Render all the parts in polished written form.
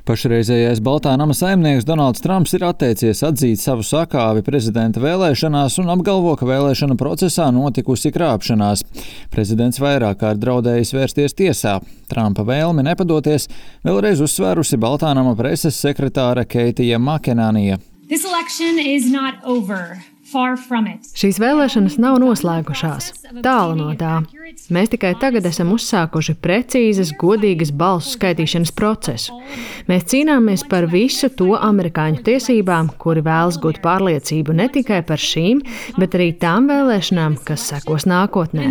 Pašreizējais Baltā nama saimnieks Donalds Trumps ir atteicies atzīt savu sakāvi prezidenta vēlēšanās un apgalvo, ka vēlēšanu procesā notikusi krāpšanās. Prezidents vairāk kārt draudējis vērsties tiesā. Trumpa vēlmi nepadoties vēlreiz uzsvērusi Baltā nama preses sekretāre Keitija Makenānija. This election is not over. Šīs vēlēšanas nav noslēgušās. Tālu no tā. Mēs tikai tagad esam uzsākuši precīzas, godīgas balsu skaitīšanas procesu. Mēs cīnāmies par visu to amerikāņu tiesībām, kuri vēlas gūt pārliecību ne tikai par šīm, bet arī tām vēlēšanām, kas sekos nākotnē.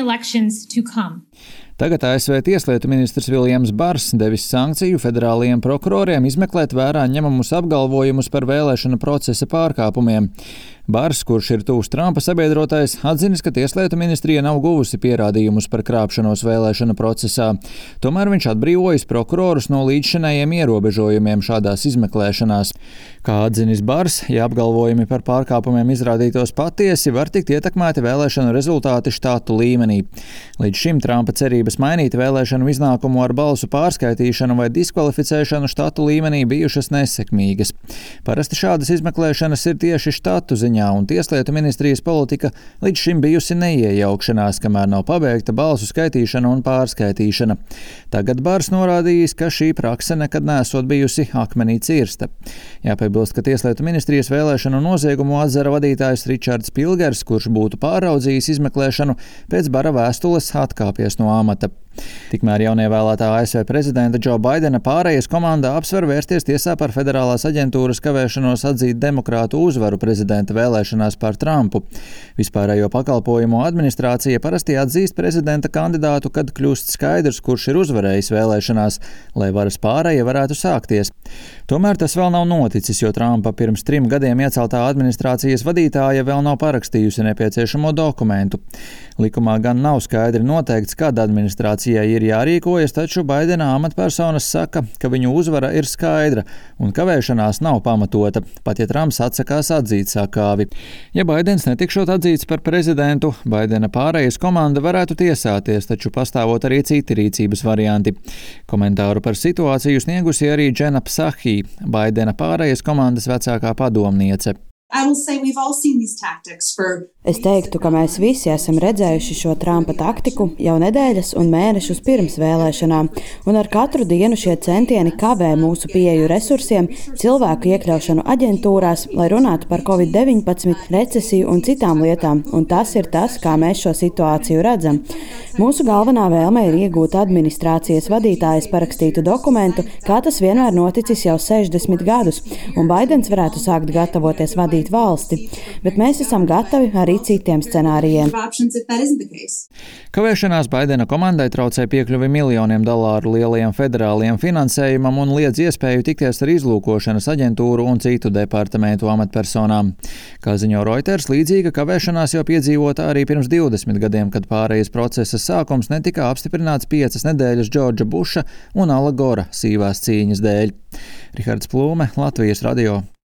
Tagad ASV tieslietu ministrs Viljams Bars devis sankciju federālajiem prokuroriem izmeklēt vērā ņemamus apgalvojumus par vēlēšanu procesa pārkāpumiem. Bars, kurš ir tuvs Trumpa sabiedrotais, atzinis, ka tieslietu ministrija nav guvusi pierādījumus par krāpšanos vēlēšanu procesā. Tomēr viņš atbrīvojas prokurorus no līdzšinējiem ierobežojumiem šādās izmeklēšanās. Kā atzinis Bars, ja apgalvojumi par pārkāpumiem izrādītos patiesi, var tikt ietekmēti vēlēšanu rezultāti štātu līmenī. Līdz šim Trumpa cerības mainīt vēlēšanu iznākumu ar balsu pārskaitīšanu vai diskvalificēšanu štatu līmenī bijušas nesekmīgas. Parasti šādas izmeklēšanas ir tieši štatu ziņā, un tieslietu ministrijas politika līdz šim bijusi neiejaukšanās, kamēr nav pabeigta balsu skaitīšana un pārskaitīšana. Tagad Bars norādījis, ka šī prakse nekad nesot bijusi akmenī cirsta. Jāpiebilst, ka tieslietu ministrijas vēlēšanu noziegumu atzara vadītājs Ričards Pilgers, kurš būtu pāraudzījis izmeklēšanu, pēc Bara vēstules atkāpies no amata. Tikmēr jaunievēlētā ASV prezidenta Džo Baidena pārējas komanda apsver vērsties tiesā par federālās aģentūras kavēšanos atzīt demokrātu uzvaru prezidenta vēlēšanās pār Trumpu. Vispārējo pakalpojumu administrācija parasti atzīst prezidenta kandidātu, kad kļūst skaidrs, kurš ir uzvarējis vēlēšanās, lai varas pārēja varētu sākties. Tomēr tas vēl nav noticis, jo Trumpa pirms 3 gadiem ieceltā administrācijas vadītāja vēl nav parakstījusi nepieciešamo dokumentu. Likumā gan nav skaidri noteikts, kad administrācijai ir jārīkojas, taču Baidena amatpersonas saka, ka viņu uzvara ir skaidra un kavēšanās nav pamatota, pat ja Trumps atsakās atzīt sakāvi. Ja Baidens netikšot atzīts par prezidentu, Baidena pārējas komanda varētu tiesāties, taču pastāvot arī citi rīcības varianti. Komentāru par situāciju sniegusi arī Džena Psahī, Baidena pārējas komandas vecākā padomniece. Es teiktu, ka mēs visi esam redzējuši šo Trumpa taktiku jau nedēļas un mēnešus pirms vēlēšanām, un ar katru dienu šie centieni kavē mūsu pieeju resursiem, cilvēku iekļaušanu aģentūrās, lai runātu par Covid-19, recesiju un citām lietām, un tas ir tas, kā mēs šo situāciju redzam. Mūsu galvenā vēlme ir iegūt administrācijas vadītājas parakstītu dokumentu, kā tas vienmēr noticis jau 60 gadus, un Baidens varētu sākt gatavoties vadīt valsti, bet mēs esam gatavi arī citiem scenārijiem. Kavēšanās Baidena komandai traucē piekļuvi miljoniem dolāru lielajiem federāliem finansējumam un liedz iespēju tikties ar izlūkošanas aģentūru un citu departamentu amatpersonām. Kā ziņo Reuters, līdzīga kavēšanās jau piedzīvota arī pirms 20 gadiem, kad pārējas procesa sākums netika apstiprināts 5 nedēļas Džordža Buša un Ala Gora sīvās cīņas dēļ. Rihards Plūme, Latvijas radio.